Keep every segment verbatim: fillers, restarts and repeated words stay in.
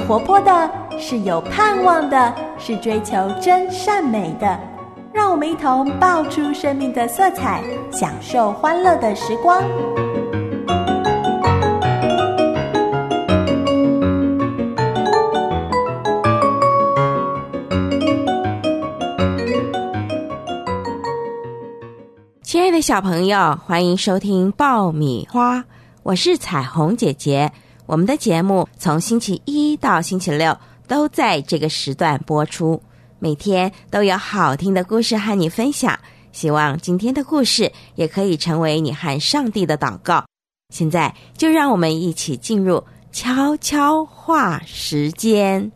活泼的，是有盼望的，是追求真善美的。让我们一同爆出生命的色彩，享受欢乐的时光。 亲爱的小朋友，欢迎收听爆米花，我是彩虹姐姐。我们的节目从星期一到星期六都在这个时段播出，每天都有好听的故事和你分享，希望今天的故事也可以成为你和上帝的祷告。现在就让我们一起进入悄悄话时间。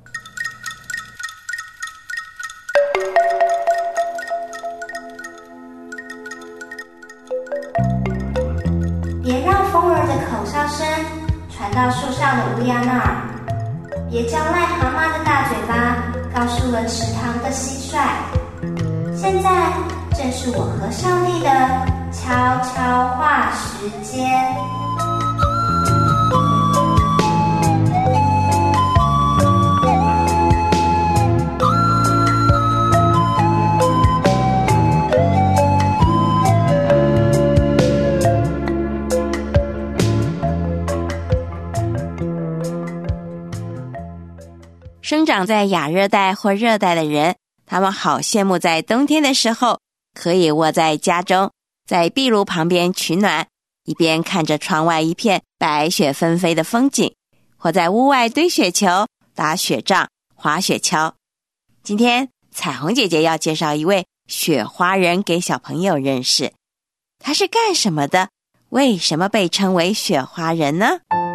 别让风儿的口哨声传到树上的乌鸦那儿，别叫癞蛤蟆的大嘴巴告诉了池塘的蟋蟀。现在正是我和上帝的悄悄话时间。 生长在亚热带或热带的人，他们好羡慕在冬天的时候可以窝在家中，在壁炉旁边取暖，一边看着窗外一片白雪纷飞的风景，或在屋外堆雪球、打雪仗、滑雪橇。今天彩虹姐姐要介绍一位雪花人给小朋友认识。他是干什么的？为什么被称为雪花人呢？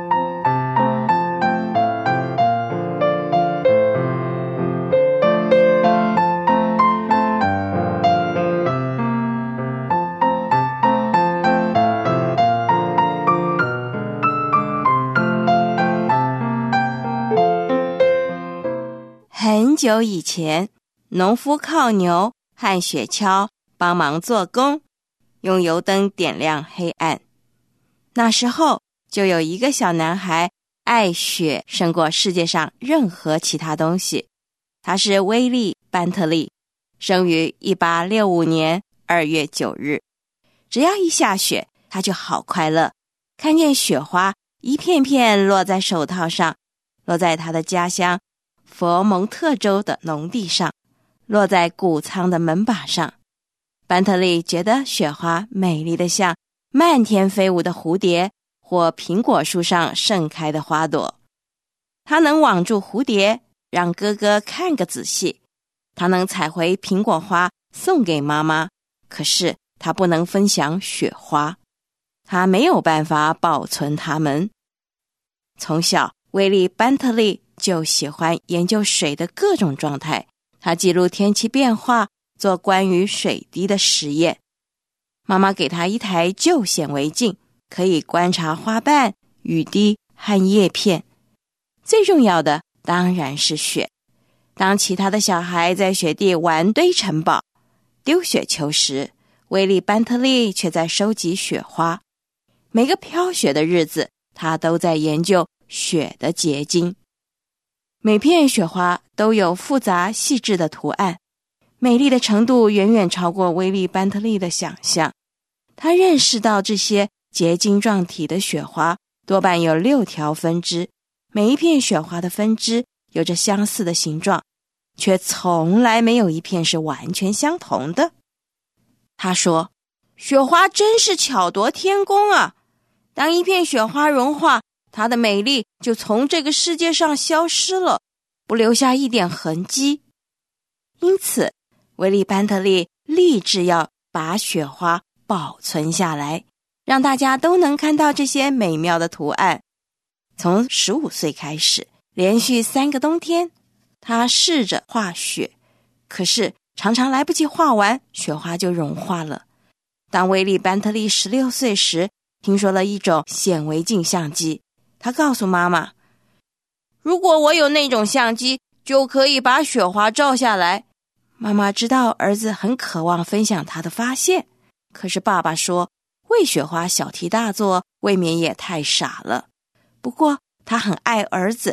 很久以前，农夫靠牛和雪橇帮忙做工，用油灯点亮黑暗。那时候就有一个小男孩爱雪胜过世界上任何其他东西。他是威利·班特利，生于一八六五年二月九日。只要一下雪，他就好快乐，看见雪花一片片落在手套上，落在他的家乡佛蒙特州的农地上，落在谷仓的门把上。班特利觉得雪花美丽得像漫天飞舞的蝴蝶或苹果树上盛开的花朵。他能网住蝴蝶，让哥哥看个仔细。他能采回苹果花送给妈妈，可是他不能分享雪花，他没有办法保存它们。从小，威利·班特利就喜欢研究水的各种状态，他记录天气变化，做关于水滴的实验。妈妈给他一台旧显微镜，可以观察花瓣、雨滴和叶片。最重要的当然是雪。当其他的小孩在雪地玩堆城堡、丢雪球时，威利·班特利却在收集雪花。每个飘雪的日子，他都在研究雪的结晶。每片雪花都有复杂细致的图案，美丽的程度远远超过威利·班特利的想象。他认识到这些结晶状体的雪花多半有六条分支，每一片雪花的分支有着相似的形状，却从来没有一片是完全相同的。他说，雪花真是巧夺天工啊！当一片雪花融化，它的美丽就从这个世界上消失了，不留下一点痕迹。因此，威利·班特利立志要把雪花保存下来，让大家都能看到这些美妙的图案。从十五岁开始，连续三个冬天，他试着画雪，可是常常来不及画完，雪花就融化了。当威利·班特利十六岁时，听说了一种显微镜相机，他告诉妈妈，如果我有那种相机，就可以把雪花照下来。妈妈知道儿子很渴望分享他的发现，可是爸爸说，为雪花小题大做，未免也太傻了。不过他很爱儿子，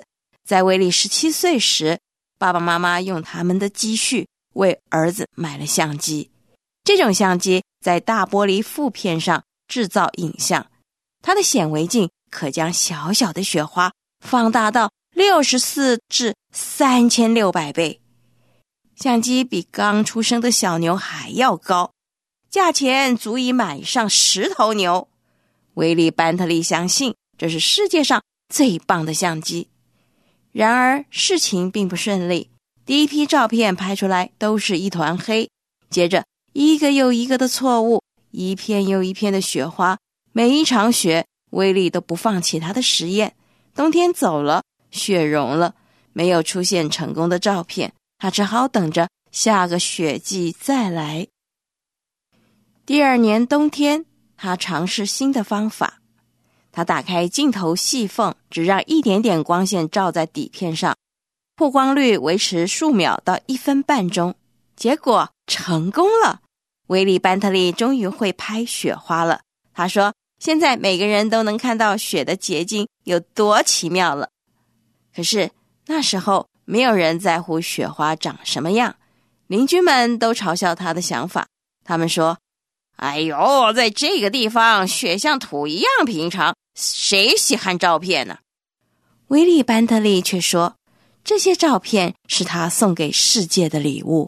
在威利十七岁时，爸爸妈妈用他们的积蓄为儿子买了相机。这种相机在大玻璃负片上制造影像，它的显微镜可将小小的雪花放大到六十四至三千六百倍。相机比刚出生的小牛还要高，价钱足以买上十头牛。威利·班特利相信这是世界上最棒的相机。然而事情并不顺利，第一批照片拍出来都是一团黑，接着一个又一个的错误，一片又一片的雪花。每一场雪，威利都不放弃他的实验。冬天走了，雪融了，没有出现成功的照片，他只好等着下个雪季再来。第二年冬天，他尝试新的方法。他打开镜头细缝，只让一点点光线照在底片上，曝光率维持数秒到一分半钟。结果成功了，威利·班特利终于会拍雪花了。他说，现在每个人都能看到雪的结晶有多奇妙了。可是那时候没有人在乎雪花长什么样，邻居们都嘲笑他的想法。他们说，哎呦，在这个地方雪像土一样平常，谁稀罕照片呢？威利·班特利却说，这些照片是他送给世界的礼物。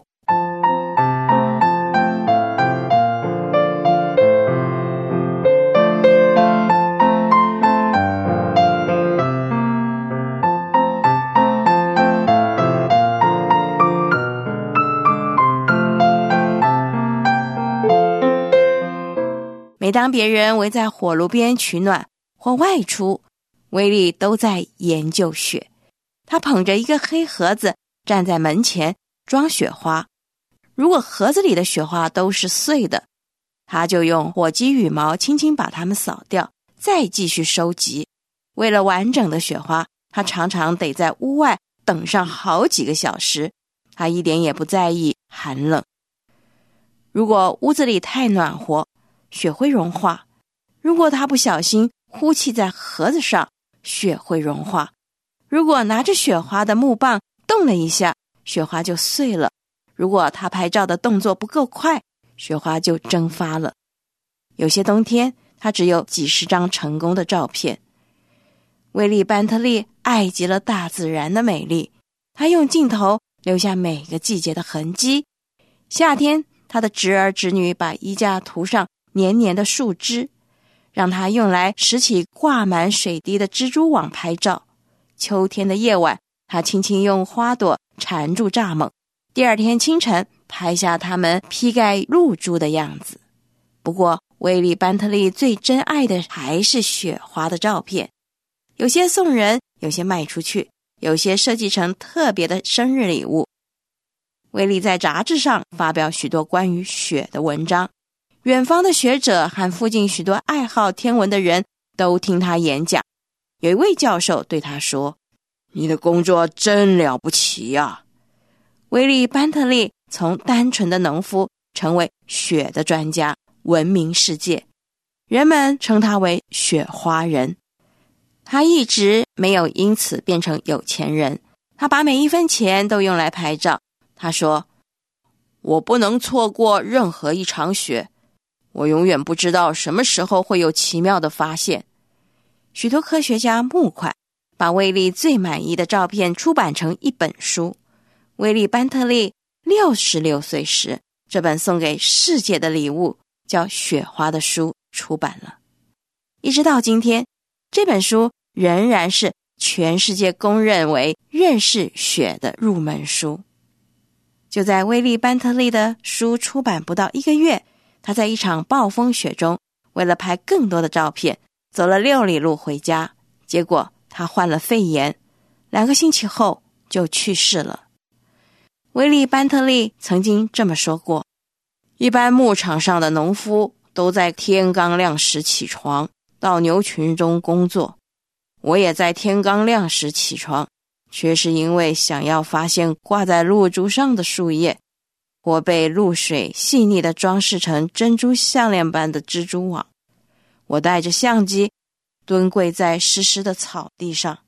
每当别人围在火炉边取暖或外出，威利都在研究雪。他捧着一个黑盒子站在门前装雪花，如果盒子里的雪花都是碎的，他就用火鸡羽毛轻轻把它们扫掉，再继续收集。为了完整的雪花，他常常得在屋外等上好几个小时。他一点也不在意寒冷。如果屋子里太暖和，雪会融化；如果他不小心呼气在盒子上，雪会融化；如果拿着雪花的木棒动了一下，雪花就碎了；如果他拍照的动作不够快，雪花就蒸发了。有些冬天，他只有几十张成功的照片。威利·班特利爱极了大自然的美丽，他用镜头留下每个季节的痕迹。夏天，他的侄儿侄女把衣架涂上黏黏的树枝，让他用来拾起挂满水滴的蜘蛛网拍照。秋天的夜晚，他轻轻用花朵缠住蚱蜢，第二天清晨拍下它们披盖露珠的样子。不过威利·班特利最珍爱的还是雪花的照片，有些送人，有些卖出去，有些设计成特别的生日礼物。威利在杂志上发表许多关于雪的文章，远方的学者和附近许多爱好天文的人都听他演讲。有一位教授对他说，你的工作真了不起呀！威利·班特利从单纯的农夫成为雪的专家，闻名世界，人们称他为雪花人。他一直没有因此变成有钱人，他把每一分钱都用来拍照。他说，我不能错过任何一场雪，我永远不知道什么时候会有奇妙的发现。许多科学家募款，把威利最满意的照片出版成一本书。威利·班特利六十六岁时，这本送给世界的礼物叫《雪花》的书出版了。一直到今天，这本书仍然是全世界公认为认识雪的入门书。就在威利·班特利的书出版不到一个月，他在一场暴风雪中，为了拍更多的照片，走了六里路回家，结果他患了肺炎，两个星期后就去世了。威利·班特利曾经这么说过，一般牧场上的农夫都在天刚亮时起床，到牛群中工作。我也在天刚亮时起床，却是因为想要发现挂在露珠上的树叶，或被露水细腻地装饰成珍珠项链般的蜘蛛网。我带着相机蹲跪在湿湿的草地上，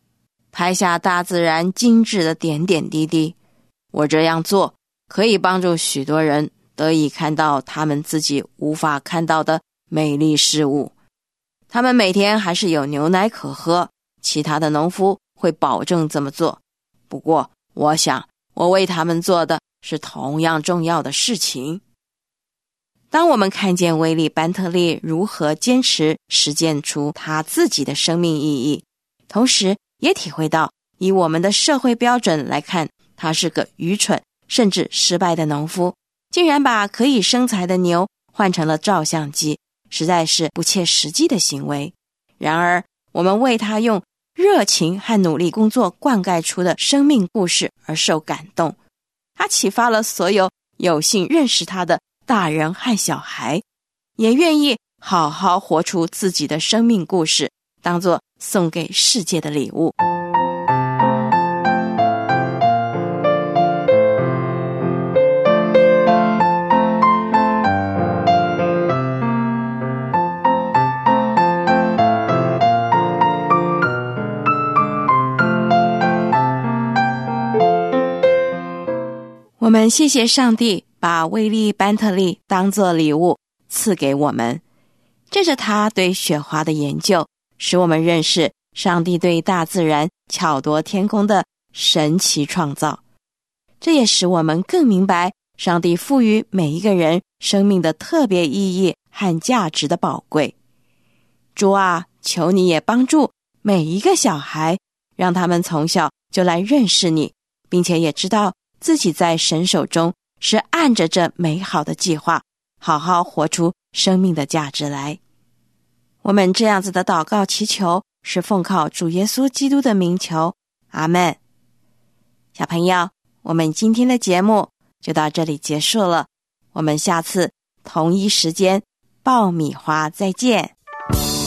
拍下大自然精致的点点滴滴。我这样做可以帮助许多人得以看到他们自己无法看到的美丽事物。他们每天还是有牛奶可喝，其他的农夫会保证这么做。不过，我想我为他们做的是同样重要的事情。当我们看见威利·班特利如何坚持实践出他自己的生命意义，同时也体会到以我们的社会标准来看，他是个愚蠢甚至失败的农夫，竟然把可以生财的牛换成了照相机，实在是不切实际的行为。然而，我们为他用热情和努力工作灌溉出的生命故事而受感动。他启发了所有有幸认识他的大人和小孩，也愿意好好活出自己的生命故事，当作送给世界的礼物。我们谢谢上帝把威利·班特利当作礼物赐给我们。借着他对雪花的研究，使我们认识上帝对大自然巧夺天工的神奇创造。这也使我们更明白上帝赋予每一个人生命的特别意义和价值的宝贵。主啊，求你也帮助每一个小孩，让他们从小就来认识你，并且也知道自己在神手中是按着这美好的计划，好好活出生命的价值来。我们这样子的祷告祈求，是奉靠主耶稣基督的名求，阿们。小朋友，我们今天的节目就到这里结束了，我们下次同一时间爆米花再见。